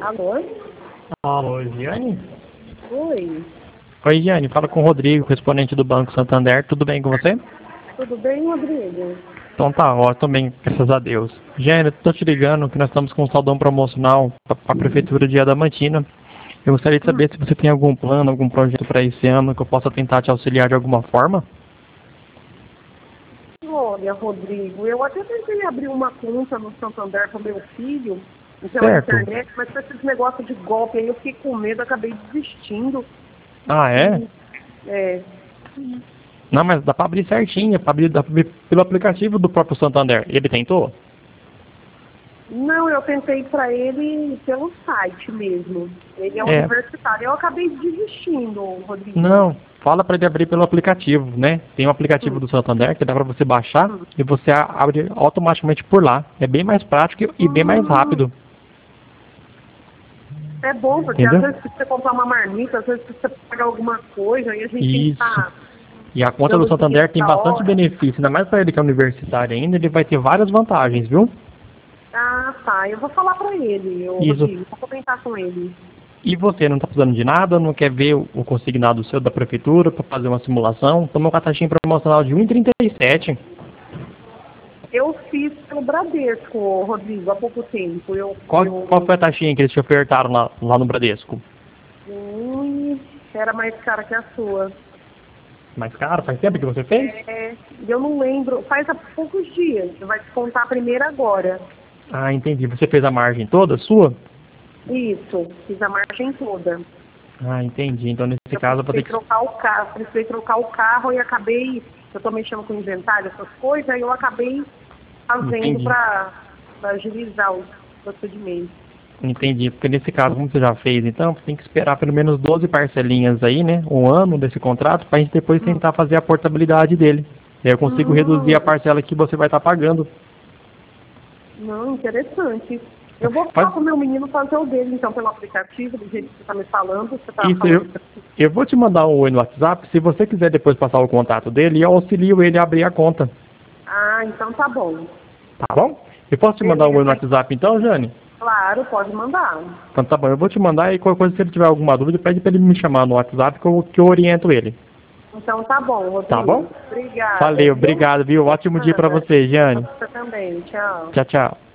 Alô? Alô, Giane? Oi, Oi, Giane, fala com o Rodrigo, correspondente do Banco Santander. Tudo bem com você? tudo bem, Rodrigo? Então tá ótimo, bem, graças a Deus. Giane, eu tô te ligando que nós estamos com um saldão promocional para a Prefeitura de Adamantina. Eu gostaria de saber se você tem algum plano, algum projeto para esse ano que eu possa tentar te auxiliar de alguma forma. Olha, Rodrigo, eu até tentei abrir uma conta no Santander para meu filho, pela Certo. internet, mas com esses negócios de golpe aí eu fiquei com medo, acabei desistindo. Ah, é? É, Não, mas dá para abrir certinho, dá pra abrir pelo aplicativo do próprio Santander. Ele tentou? não, eu tentei para ele pelo site mesmo. Ele é É. universitário. Eu acabei desistindo, Rodrigo. Não, fala para ele abrir pelo aplicativo, né? Tem um aplicativo Hum, do Santander que dá para você baixar hum. e você abre automaticamente por lá. É bem mais prático e bem mais Hum, rápido, é bom, porque às entendeu? vezes você comprar uma marmita, às vezes você paga alguma coisa e a gente tem que Isso. estar E a conta do dando dinheiro Santander tem na bastante hora. benefício, ainda mais para ele que é universitário ainda, ele vai ter várias vantagens, viu? Ah, tá. Eu vou falar pra ele, ô Isso. Rodrigo. Vou comentar com ele. E você não está precisando de nada, não quer ver o consignado seu da prefeitura para fazer uma simulação? Toma uma taxinha promocional de 1,37. Eu fiz pelo Bradesco, ô Rodrigo, há pouco tempo. Qual foi a taxinha que eles te ofertaram lá no Bradesco? Ui, era mais cara que a sua. Mais caro? Faz tempo que você fez? É, eu não lembro. Faz há poucos dias. Vai descontar a primeira agora. Ah, entendi. Você fez a margem toda sua? Isso, fiz a margem toda. Ah, entendi. Então, nesse Eu caso, eu vou precisei ter que... trocar o carro e acabei. Eu tô mexendo com inventário, essas coisas, aí eu acabei fazendo Entendi. para agilizar o procedimento. Entendi. Porque nesse caso, como você já fez, então, você tem que esperar pelo menos 12 parcelinhas aí, né? Um ano desse contrato, pra gente depois tentar fazer a portabilidade dele. E aí eu consigo reduzir a Hum, parcela que você vai estar pagando. não, interessante. Eu vou Faz falar pro meu menino fazer o dele, então, pelo aplicativo, do jeito que você está me falando. Você está isso. falando. Eu vou te mandar um oi no WhatsApp. Se você quiser depois passar o contato dele, eu auxilio ele a abrir a conta. Ah, então tá bom. Tá bom? Eu posso te mandar um oi no Beleza. WhatsApp então, Jane? Claro, pode mandar. Então tá bom, eu vou te mandar e qualquer coisa, se ele tiver alguma dúvida, pede pra ele me chamar no WhatsApp que eu oriento ele. Então tá bom, Tá bom? Rodrigo. Obrigada, Valeu, viu? obrigado, viu? Ótimo dia pra Nada. você, Jane. Você também. Tchau. Tchau, tchau.